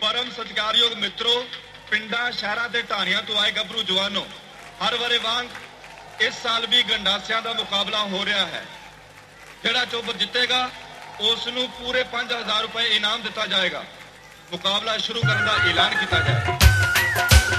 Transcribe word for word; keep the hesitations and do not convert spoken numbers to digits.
परम सत्कारयोग मित्रों, पिंडा शहरां ते ढाणियां तो आए गभरू जवानों, हर वारे वांग इस साल भी गंडासियां दा मुकाबला हो रहा है। जिहड़ा चोबर जितेगा उस नूं पूरे पांच हजार रुपए इनाम दिता जाएगा। मुकाबला शुरू करने का ऐलान किया जाए।